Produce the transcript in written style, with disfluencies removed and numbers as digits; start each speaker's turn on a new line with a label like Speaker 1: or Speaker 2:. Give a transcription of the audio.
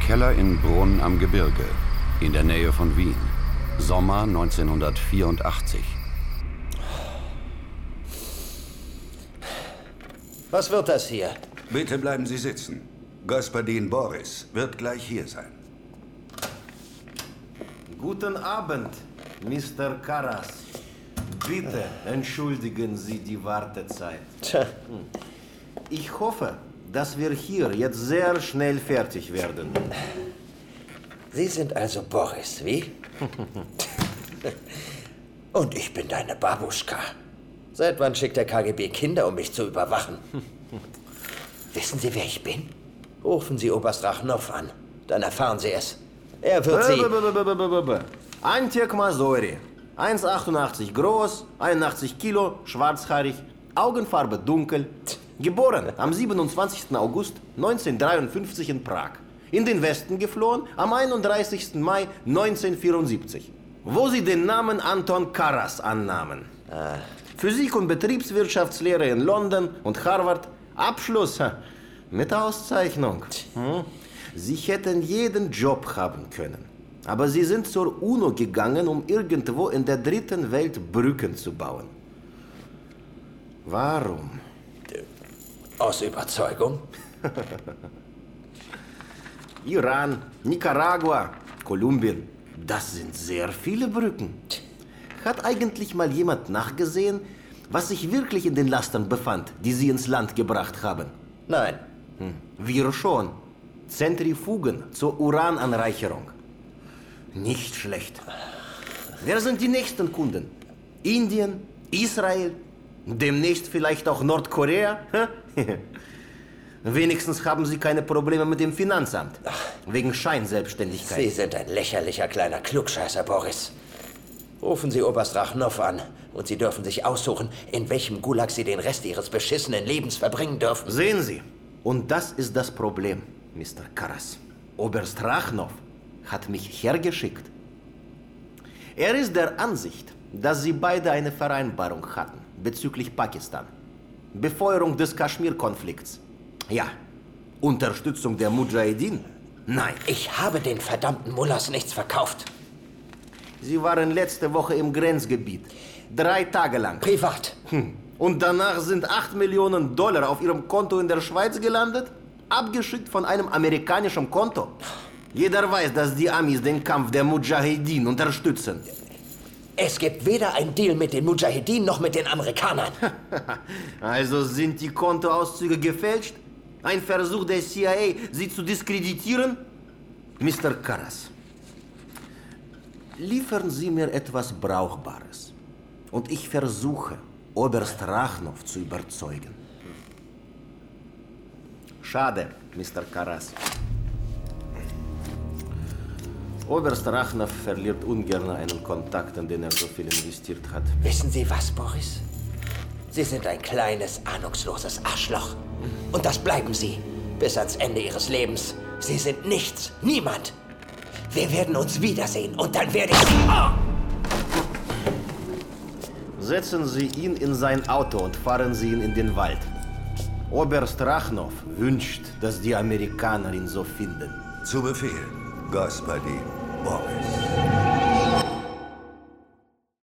Speaker 1: Keller in Brunn am Gebirge, in der Nähe von Wien. Sommer 1984.
Speaker 2: Was wird das hier?
Speaker 3: Bitte bleiben Sie sitzen. Gaspadin Boris wird gleich hier sein.
Speaker 4: Guten Abend, Mr. Karas. Bitte entschuldigen Sie die Wartezeit.
Speaker 2: Tja,
Speaker 4: Ich hoffe, dass wir hier jetzt sehr schnell fertig werden.
Speaker 2: Sie sind also Boris, wie? Und ich bin deine Babuschka. Seit wann schickt der KGB Kinder, um mich zu überwachen? Wissen Sie, wer ich bin? Rufen Sie Oberst Rachnow an. Dann erfahren Sie es. Er wird Sie...
Speaker 4: Antek Masori. 1,88 groß, 81 Kilo, schwarzhaarig, Augenfarbe dunkel. Geboren am 27. August 1953 in Prag. In den Westen geflohen am 31. Mai 1974, wo sie den Namen Anton Karas annahmen. Physik- und Betriebswirtschaftslehre in London und Harvard. Abschluss mit Auszeichnung. Sie hätten jeden Job haben können. Aber sie sind zur UNO gegangen, um irgendwo in der dritten Welt Brücken zu bauen. Warum?
Speaker 2: Aus Überzeugung?
Speaker 4: Iran, Nicaragua, Kolumbien. Das sind sehr viele Brücken. Hat eigentlich mal jemand nachgesehen, was sich wirklich in den Lastern befand, die sie ins Land gebracht haben?
Speaker 2: Nein.
Speaker 4: Wir schon. Zentrifugen zur Urananreicherung. Nicht schlecht. Wer sind die nächsten Kunden? Indien? Israel? Demnächst vielleicht auch Nordkorea? Wenigstens haben Sie keine Probleme mit dem Finanzamt. Wegen Scheinselbstständigkeit.
Speaker 2: Sie sind ein lächerlicher kleiner Klugscheißer, Boris. Rufen Sie Oberst Rachnow an und Sie dürfen sich aussuchen, in welchem Gulag Sie den Rest Ihres beschissenen Lebens verbringen dürfen.
Speaker 4: Sehen Sie, und das ist das Problem, Mr. Karas. Oberst Rachnow hat mich hergeschickt. Er ist der Ansicht, dass Sie beide eine Vereinbarung hatten bezüglich Pakistan. Befeuerung des Kaschmir-Konflikts. Ja. Unterstützung der Mujahedin? Nein.
Speaker 2: Ich habe den verdammten Mullahs nichts verkauft.
Speaker 4: Sie waren letzte Woche im Grenzgebiet. 3 Tage lang.
Speaker 2: Privat.
Speaker 4: Und danach sind 8 Millionen Dollar auf Ihrem Konto in der Schweiz gelandet? Abgeschickt von einem amerikanischen Konto? Jeder weiß, dass die Amis den Kampf der Mujahedin unterstützen.
Speaker 2: Es gibt weder ein Deal mit den Mujahedin noch mit den Amerikanern.
Speaker 4: Also sind die Kontoauszüge gefälscht? Ein Versuch der CIA, sie zu diskreditieren? Mr. Karas, liefern Sie mir etwas Brauchbares. Und ich versuche, Oberst Rachnow zu überzeugen. Schade, Mr. Karas. Oberst Rachnow verliert ungern einen Kontakt, in den er so viel investiert hat.
Speaker 2: Wissen Sie was, Boris? Sie sind ein kleines, ahnungsloses Arschloch. Und das bleiben Sie bis ans Ende Ihres Lebens. Sie sind nichts, niemand. Wir werden uns wiedersehen und dann werde ich Sie... Oh!
Speaker 4: Setzen Sie ihn in sein Auto und fahren Sie ihn in den Wald. Oberst Rachnow wünscht, dass die Amerikaner ihn so finden.
Speaker 3: Zu Befehl, Gaspadin Boris.